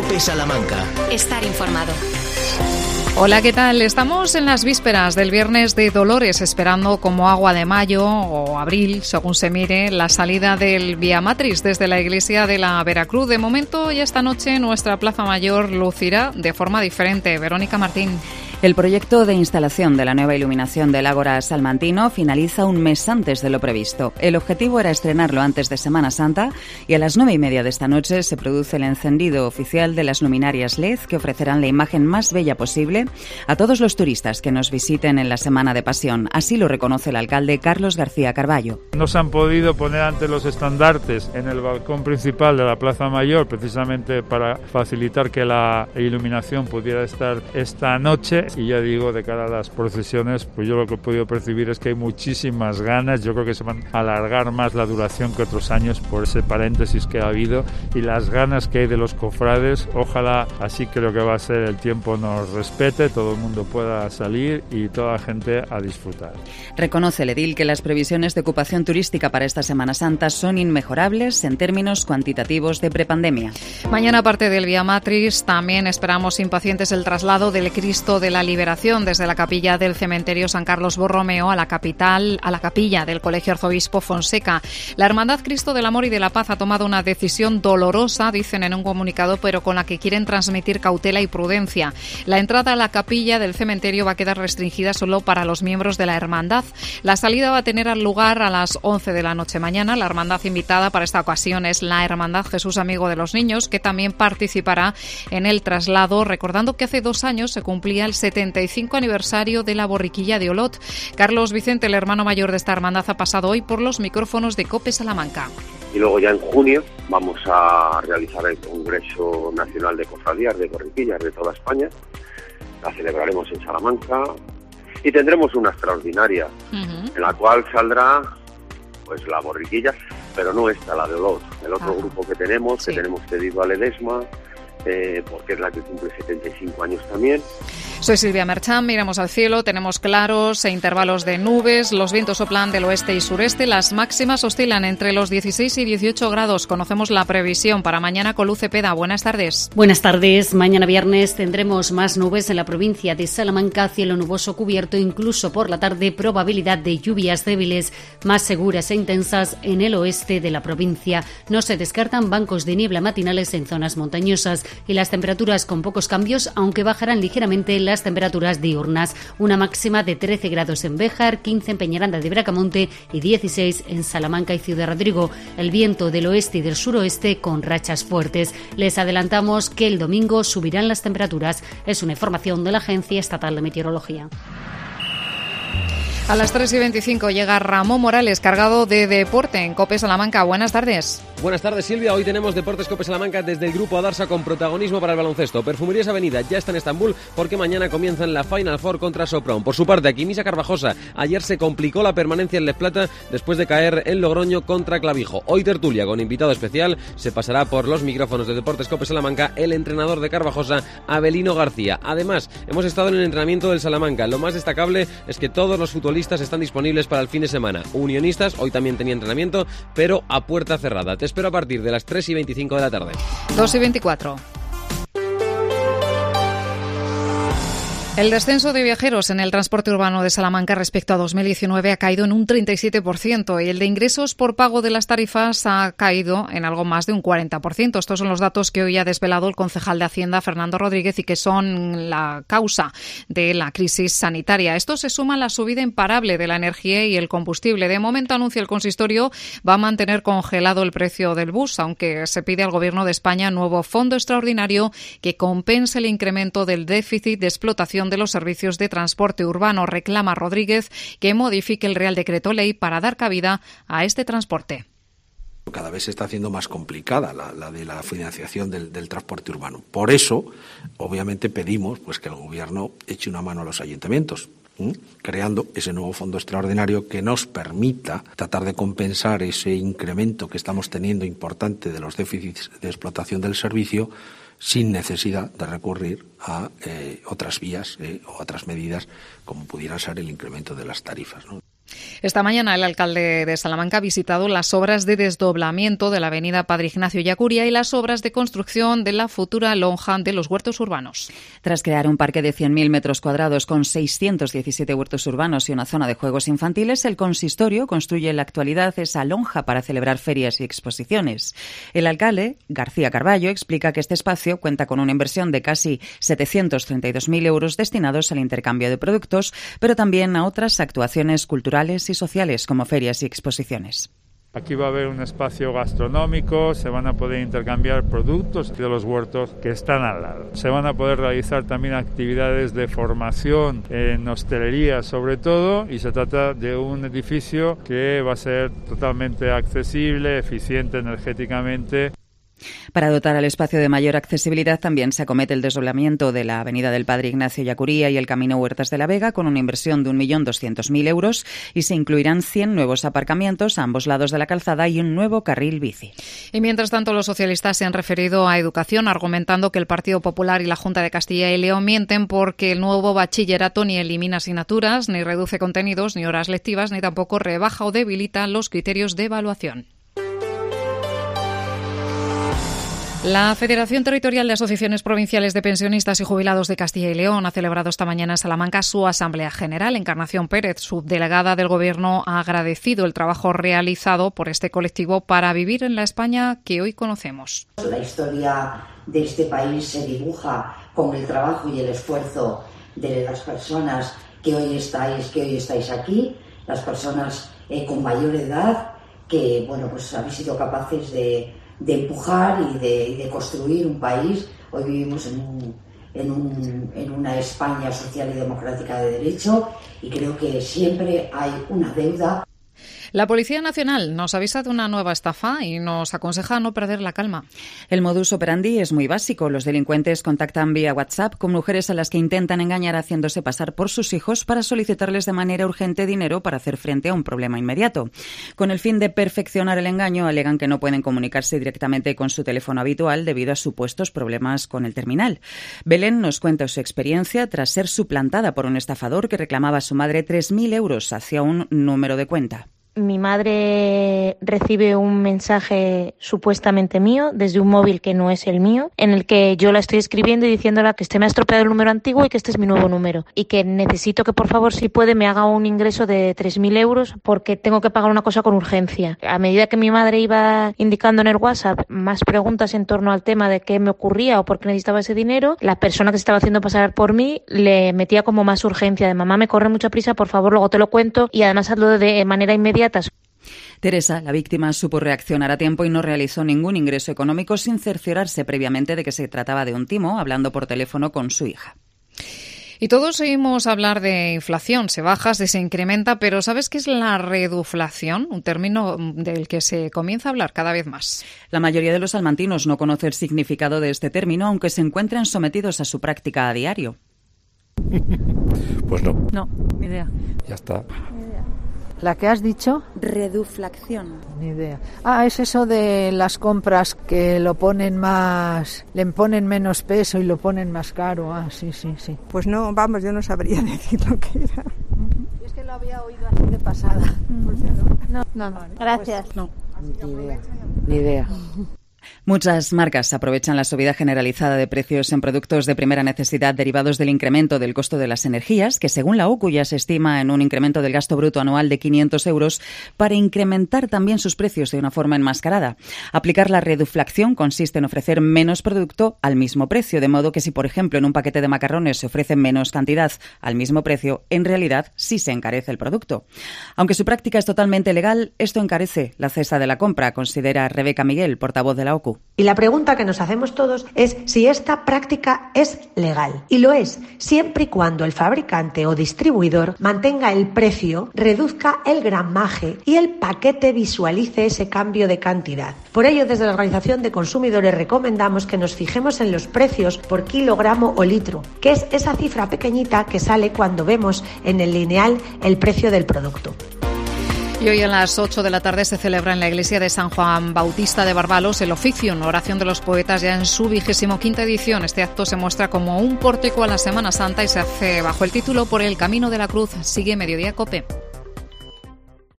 COPE Salamanca. Estar informado. Hola, ¿qué tal? Estamos en las vísperas del Viernes de Dolores, esperando como agua de mayo o abril, según se mire, la salida del Vía Matriz desde la iglesia de la Veracruz. De momento, ya esta noche nuestra Plaza Mayor lucirá de forma diferente. Verónica Martín. El proyecto de instalación de la nueva iluminación del Ágora Salmantino finaliza un mes antes de lo previsto. El objetivo era estrenarlo antes de Semana Santa y a las 9:30 de esta noche se produce el encendido oficial de las luminarias LED que ofrecerán la imagen más bella posible a todos los turistas que nos visiten en la Semana de Pasión. Así lo reconoce el alcalde Carlos García Carballo. No se han podido poner ante los estandartes en el balcón principal de la Plaza Mayor precisamente para facilitar que la iluminación pudiera estar esta noche. Y ya digo, de cara a las procesiones, pues yo lo que he podido percibir es que hay muchísimas ganas. Yo creo que se van a alargar más la duración que otros años por ese paréntesis que ha habido y las ganas que hay de los cofrades. Ojalá así creo que va a ser, el tiempo nos respete, todo el mundo pueda salir y toda la gente a disfrutar. Reconoce el edil que las previsiones de ocupación turística para esta Semana Santa son inmejorables en términos cuantitativos de prepandemia. Mañana, aparte del Vía Matriz, también esperamos impacientes el traslado del Cristo de la Liberación desde la capilla del cementerio San Carlos Borromeo a la capilla del Colegio Arzobispo Fonseca. La Hermandad Cristo del Amor y de la Paz ha tomado una decisión dolorosa, dicen en un comunicado, pero con la que quieren transmitir cautela y prudencia. La entrada a la capilla del cementerio va a quedar restringida solo para los miembros de la hermandad. La salida va a tener lugar a las 11 de la noche mañana. La hermandad invitada para esta ocasión es la Hermandad Jesús Amigo de los Niños, que también participará en el traslado, recordando que hace 2 años se cumplía el 75 aniversario de la borriquilla de Olot. Carlos Vicente, el hermano mayor de esta hermandad, ha pasado hoy por los micrófonos de COPE Salamanca. Y luego ya en junio vamos a realizar el Congreso Nacional de Cofradías de Borriquillas de toda España. La celebraremos en Salamanca y tendremos una extraordinaria en la cual saldrá pues la borriquilla, pero no esta, la de Olot, el otro grupo que tenemos pedido a Ledesma, porque es la que cumple 75 años también. Soy Silvia Merchán, miramos al cielo, tenemos claros e intervalos de nubes, los vientos soplan del oeste y sureste, las máximas oscilan entre los 16 y 18 grados. Conocemos la previsión para mañana con Luz Cepeda. Buenas tardes. Buenas tardes. Mañana viernes tendremos más nubes en la provincia de Salamanca, cielo nuboso cubierto, incluso por la tarde probabilidad de lluvias débiles más seguras e intensas en el oeste de la provincia. No se descartan bancos de niebla matinales en zonas montañosas y las temperaturas con pocos cambios, aunque bajarán ligeramente las temperaturas diurnas. Una máxima de 13 grados en Béjar, 15 en Peñaranda de Bracamonte y 16 en Salamanca y Ciudad Rodrigo. El viento del oeste y del suroeste con rachas fuertes. Les adelantamos que el domingo subirán las temperaturas. Es una información de la Agencia Estatal de Meteorología. A las 3:25 llega Ramón Morales, cargado de deporte en COPE Salamanca. Buenas tardes. Buenas tardes, Silvia. Hoy tenemos Deportes COPE Salamanca desde el Grupo Adarsa con protagonismo para el baloncesto. Perfumerías Avenida ya está en Estambul porque mañana comienzan la Final Four contra Sopron. Por su parte, Aquimisa Carvajosa ayer se complicó la permanencia en Les Plata después de caer en Logroño contra Clavijo. Hoy tertulia con invitado especial. Se pasará por los micrófonos de Deportes COPE Salamanca el entrenador de Carvajosa, Abelino García. Además, hemos estado en el entrenamiento del Salamanca. Lo más destacable es que todos los futbolistas están disponibles para el fin de semana. Unionistas hoy también tenía entrenamiento, pero a puerta cerrada. Te espero a partir de las 3:25 de la tarde. 2:24. El descenso de viajeros en el transporte urbano de Salamanca respecto a 2019 ha caído en un 37% y el de ingresos por pago de las tarifas ha caído en algo más de un 40%. Estos son los datos que hoy ha desvelado el concejal de Hacienda, Fernando Rodríguez, y que son la causa de la crisis sanitaria. Esto se suma a la subida imparable de la energía y el combustible. De momento, anuncia el consistorio, va a mantener congelado el precio del bus, aunque se pide al Gobierno de España un nuevo fondo extraordinario que compense el incremento del déficit de explotación de los servicios de transporte urbano. Reclama Rodríguez que modifique el Real Decreto Ley para dar cabida a este transporte. Cada vez se está haciendo más complicada la de la financiación del transporte urbano. Por eso, obviamente, pedimos pues que el Gobierno eche una mano a los ayuntamientos, creando ese nuevo fondo extraordinario que nos permita tratar de compensar ese incremento que estamos teniendo importante de los déficits de explotación del servicio, sin necesidad de recurrir a otras vías o otras medidas como pudiera ser el incremento de las tarifas, ¿no? Esta mañana el alcalde de Salamanca ha visitado las obras de desdoblamiento de la avenida Padre Ignacio Ellacuría y las obras de construcción de la futura lonja de los huertos urbanos. Tras crear un parque de 100.000 metros cuadrados con 617 huertos urbanos y una zona de juegos infantiles, el consistorio construye en la actualidad esa lonja para celebrar ferias y exposiciones. El alcalde, García Carballo, explica que este espacio cuenta con una inversión de casi 732.000 euros destinados al intercambio de productos, pero también a otras actuaciones culturales y sociales como ferias y exposiciones. Aquí va a haber un espacio gastronómico, se van a poder intercambiar productos de los huertos que están al lado. Se van a poder realizar también actividades de formación en hostelería sobre todo, y se trata de un edificio que va a ser totalmente accesible, eficiente energéticamente. Para dotar al espacio de mayor accesibilidad también se acomete el desdoblamiento de la avenida del Padre Ignacio Ellacuría y el camino Huertas de la Vega con una inversión de 1.200.000 euros y se incluirán 100 nuevos aparcamientos a ambos lados de la calzada y un nuevo carril bici. Y mientras tanto los socialistas se han referido a educación argumentando que el Partido Popular y la Junta de Castilla y León mienten porque el nuevo bachillerato ni elimina asignaturas, ni reduce contenidos, ni horas lectivas, ni tampoco rebaja o debilita los criterios de evaluación. La Federación Territorial de Asociaciones Provinciales de Pensionistas y Jubilados de Castilla y León ha celebrado esta mañana en Salamanca su Asamblea General. Encarnación Pérez, subdelegada del Gobierno, ha agradecido el trabajo realizado por este colectivo para vivir en la España que hoy conocemos. La historia de este país se dibuja con el trabajo y el esfuerzo de las personas que hoy estáis aquí, las personas con mayor edad que pues habéis sido capaces de empujar y de construir un país. Hoy vivimos en una España social y democrática de derecho y creo que siempre hay una deuda. La Policía Nacional nos avisa de una nueva estafa y nos aconseja no perder la calma. El modus operandi es muy básico. Los delincuentes contactan vía WhatsApp con mujeres a las que intentan engañar haciéndose pasar por sus hijos para solicitarles de manera urgente dinero para hacer frente a un problema inmediato. Con el fin de perfeccionar el engaño, alegan que no pueden comunicarse directamente con su teléfono habitual debido a supuestos problemas con el terminal. Belén nos cuenta su experiencia tras ser suplantada por un estafador que reclamaba a su madre 3.000 euros hacia un número de cuenta. Mi madre recibe un mensaje supuestamente mío desde un móvil que no es el mío, en el que yo la estoy escribiendo y diciéndola que me ha estropeado el número antiguo y que este es mi nuevo número y que necesito que por favor, si puede, me haga un ingreso de 3.000 euros porque tengo que pagar una cosa con urgencia. A medida que mi madre iba indicando en el WhatsApp más preguntas en torno al tema de qué me ocurría o por qué necesitaba ese dinero, la persona que se estaba haciendo pasar por mí le metía como más urgencia de mamá, me corre mucha prisa, por favor, luego te lo cuento y además hazlo de manera inmediata. Teresa, la víctima, supo reaccionar a tiempo y no realizó ningún ingreso económico sin cerciorarse previamente de que se trataba de un timo, hablando por teléfono con su hija. Y todos oímos hablar de inflación, se baja, se incrementa, pero ¿sabes qué es la reduflación? Un término del que se comienza a hablar cada vez más. La mayoría de los salmantinos no conoce el significado de este término, aunque se encuentren sometidos a su práctica a diario. Pues no. No, ni idea. Ya está. ¿La que has dicho? Reduflación. Ni idea. Es eso de las compras que le ponen menos peso y lo ponen más caro. Sí. Pues no, vamos, yo no sabría decir lo que era. Es que lo había oído así de pasada. No, gracias. Pues, no, ni idea. Muchas marcas aprovechan la subida generalizada de precios en productos de primera necesidad derivados del incremento del costo de las energías, que según la OCU ya se estima en un incremento del gasto bruto anual de 500 euros, para incrementar también sus precios de una forma enmascarada. Aplicar la reduflación consiste en ofrecer menos producto al mismo precio, de modo que si, por ejemplo, en un paquete de macarrones se ofrece menos cantidad al mismo precio, en realidad sí se encarece el producto. Aunque su práctica es totalmente legal, esto encarece la cesta de la compra, considera Rebeca Miguel, portavoz de la OCU. Y la pregunta que nos hacemos todos es si esta práctica es legal. Y lo es, siempre y cuando el fabricante o distribuidor mantenga el precio, reduzca el gramaje y el paquete visualice ese cambio de cantidad. Por ello, desde la Organización de Consumidores recomendamos que nos fijemos en los precios por kilogramo o litro, que es esa cifra pequeñita que sale cuando vemos en el lineal el precio del producto. Y hoy a las 8 de la tarde se celebra en la iglesia de San Juan Bautista de Barbalos el Oficium, oración de los poetas, ya en su 25ª edición. Este acto se muestra como un pórtico a la Semana Santa y se hace bajo el título Por el camino de la cruz. Sigue Mediodía COPE.